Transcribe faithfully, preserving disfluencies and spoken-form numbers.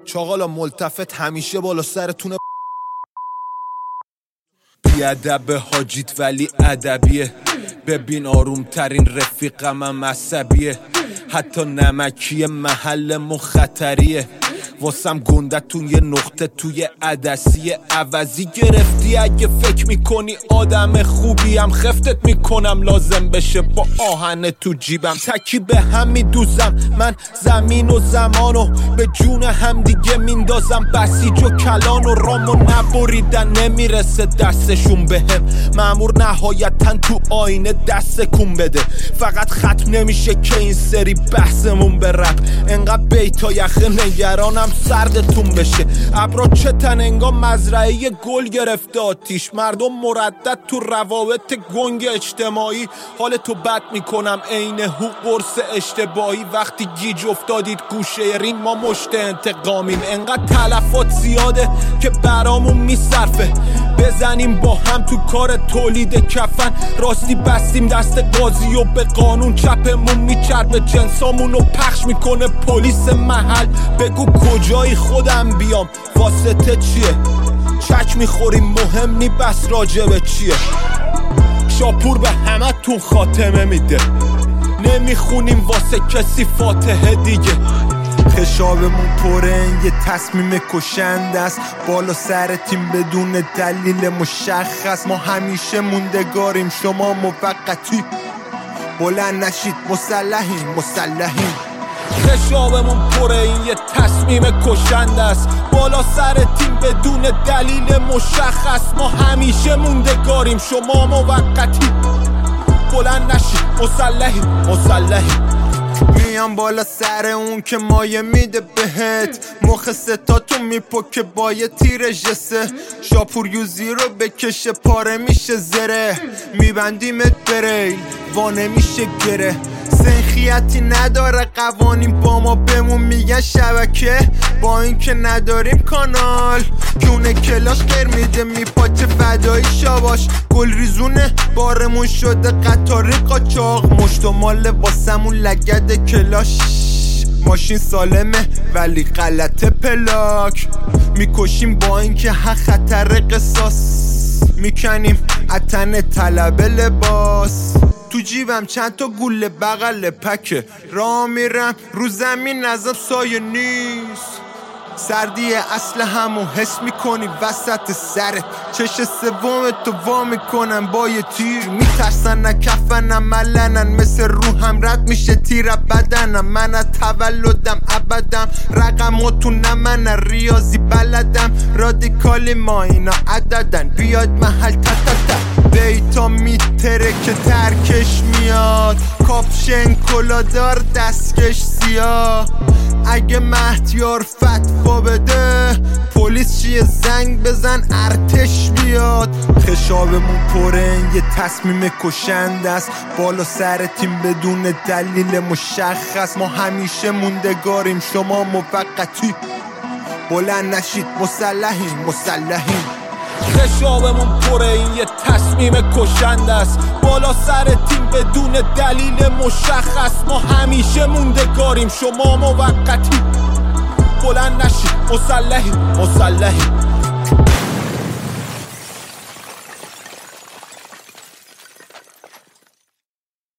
چاقالا ملتفت همیشه بالا سرتونه. بیادب حاجیت ولی ادبیه، ببین آروم ترین رفیقم هم عصبیه، حتی نمکی محل خطریه، واسم گندتون یه نقطه توی عدسیه. عوضی گرفتی اگه فکر میکنی آدم خوبیم، خفتت میکنم لازم بشه با آهن تو جیبم. تکی به هم میدوزم من زمین و زمانو، به جون هم دیگه میندازم بسیج و کلان و رامو نبریدن نمیرسه دستشون بهم. مامور نهایتا تو آینه دست کن بده، فقط ختم نمیشه که این سری بحثمون به رپ. انقدر بیتا یخه نگرانم سردتون بشه. ابرا چتن انگار مزرعه گل گرفته آتیش، مردم مردد تو روابط گنگ اجتماعی. حال تو بد میکنم عین هو قرص اشتباهی. وقتی گیج افتادید گوشه رین ما مشت انتقامیم. انقدر تلفات زیاده که برامون میصرفه، بزنیم با هم تو کار تولید کفن. راستی بستیم دست قاضی و به قانون چپمون میچربه، جنسامونو پخش میکنه پلیس محل. بگو کجایی خودم بیام، واسطه چیه؟ چک میخوریم مهم نی بس راجبه چیه؟ شاپور به همه تون خاتمه میده، نمیخونیم واسه کسی فاتحه دیگه. خشابمون پره یه تصمیم کشنده است، بالا سر تیم بدون دلیل مشخص. ما همیشه موندگاریم شما موقتی، بلند نشید مسلحیم مسلحیم. خشابمون پره این یه تصمیم کشنده است، بالا سر تیم بدون دلیل مشخص. ما همیشه موندگاریم شما موقتی، بلند نشید مسلحیم مسلحیم. میام بالا سر اون که مایه میده بهت، مخ ستاتون میپکه با یه تیر جسه. شاپور یوزی رو بکشه پاره میشه زره، میبندیمت بریل وانه میشه گره. سنخیتی نداره قوانین با ما بمون میگن شبکه، با این که نداریم کانال. کونه کلاش غیر میده میپاچه فدایی شاباش، گل ریزونه بارمون شده قطاری قاچاق. مشت و مال واسمون لگد کلاش، ماشین سالمه ولی غلطه پلاک. میکشیم با این که ها خطر قصاص، میکنیم اتن طلب لباس. تو جیبم چند تا گوله بغل پکه، راه میرم رو زمین ازم سایه نیست. سردی اصل همو حس میکنی وسط سرت، چش سوم تو وا میکنن با یه تیر. میترسن نکفنم ملنن، مثل روحم رد میشه تیر بدنم. من از تولدم ابدم رقم و تو نمن ریاضی بلدم. رادیکالی ما اینا عددن، بیاد محل تتتت بیتا میتره که ترکش میاد. کاپشن کلادار دستکش سیاه، اگه مهدیار فتوا بده پلیس چیه زنگ بزن ارتش بیاد. خشابمون پره یه تصمیم کشنده است، بالا سر تیم بدون دلیل مشخص. ما همیشه موندگاریم شما موقتی، بلند نشید مسلحیم مسلحیم. خشابمون پره این یه تصمیم کشنده است، بالا سر تیم بدون دلیل مشخص. ما همیشه موندگاریم شما موقتی، بلند نشید مسلحیم مسلحیم.